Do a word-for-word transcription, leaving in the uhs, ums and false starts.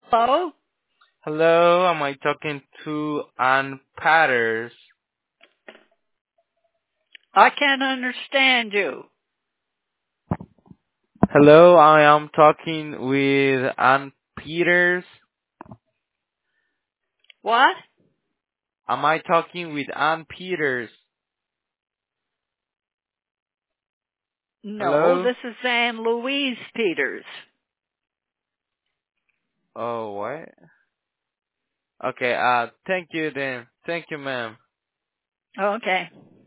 Hello? Hello, am I talking to Ann Patters? I can't understand you. Hello, I am talking with Ann Peters. What? Am I talking with Ann Peters? No, Hello? this is Anne Louise Peters. Oh, what? Okay, uh, thank you then. Thank you, ma'am. Okay.